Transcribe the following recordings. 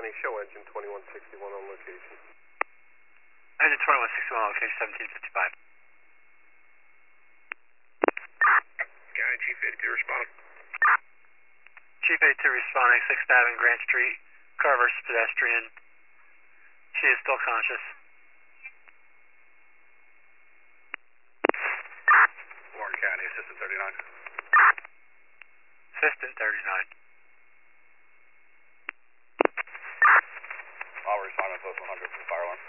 County, show engine 2161 on location. Engine 2161 on location 1755. County, Chief 82 responding. Chief 82 responding, 6th Avenue, Grant Street, car versus pedestrian. She is still conscious. Warren County, Assistant 39. Assistant 39. I'll respond on post 100 from fire alarm.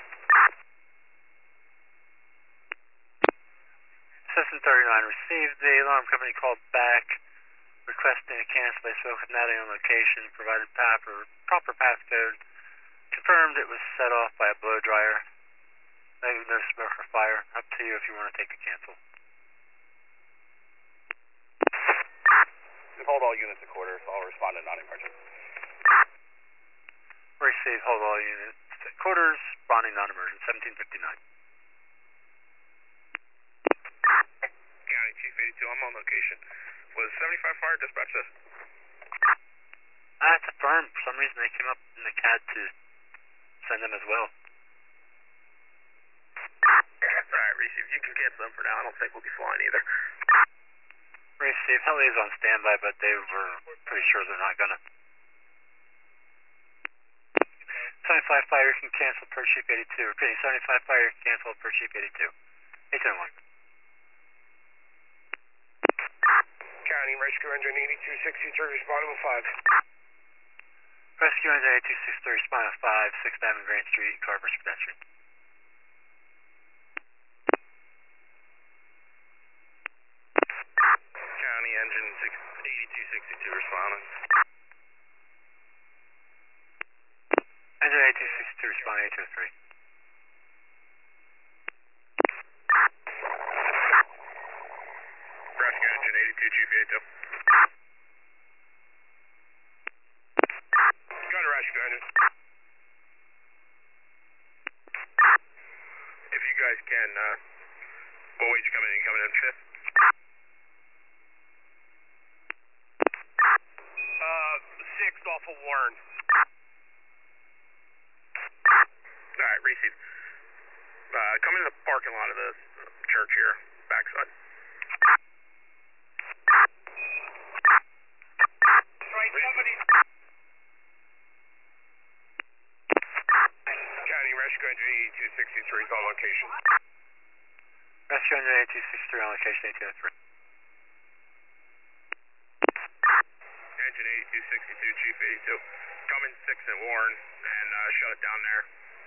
Assistant 39 received the alarm company called back requesting a cancel. They spoke with Natty on location, provided proper passcode, confirmed it was set off by a blow dryer. Negative, no smoke or fire. Up to you if you want to take a cancel. Hold all units at quarters. I'll respond to non-emergent. Receive, hold all units at quarters, responding non-emergent, 1759. County, Chief 82, I'm on location. Was 75 fire dispatch this? That's a firm. For some reason they came up in the CAD to send them as well. Alright, receive. You can cancel them for now. I don't think we'll be flying either. Receive, heli is on standby, but they were pretty sure they're not gonna. 75 fire can cancel per Chief 82. Repeating, 75 fire can cancel per Chief 82. 810-1. County, Rescue Engine 8263, responding with 5. Rescue Engine 8263, responding with 5, 6th Avenue, Grant Street, car versus pedestrian. County, Engine 8262, responding. Engine 8262, responding 823. Rescue Engine 82, Chief 82. Go to Rescue Engine. If you guys can, what way you coming in? You coming in 5th? 6th off of Warren. Alright, receive. Come into the parking lot of the church here, backside. Right, somebody. County, Rescue Engine 8263 is on location. Rescue Engine 8263 on location 823. Engine 8262, Chief 82. Come in 6th at Warren and shut it down there.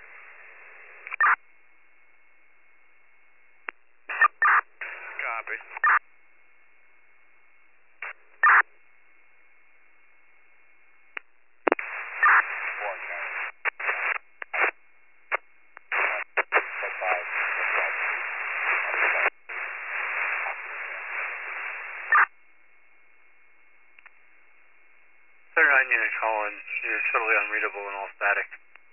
Copy. Warren County. 39 unit calling. You're totally unreadable and all static.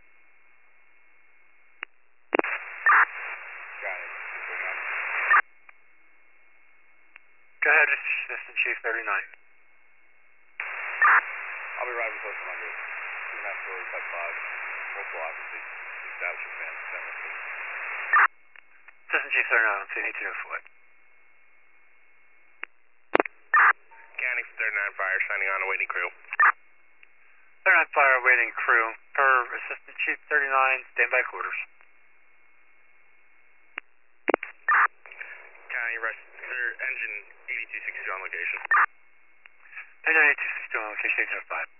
Got it. Go ahead, Assistant Chief 39. I'll be right with post 100. 2 mass stories, type 5. Multiple occupancy. Establishment fan. Assistant Chief 39 on scene 1804. County 39 fire, signing on, awaiting crew. 39 fire, awaiting crew. Per Assistant Chief 39, standby quarters. County, Engine 8262 on location. Engine 8262 on location 805.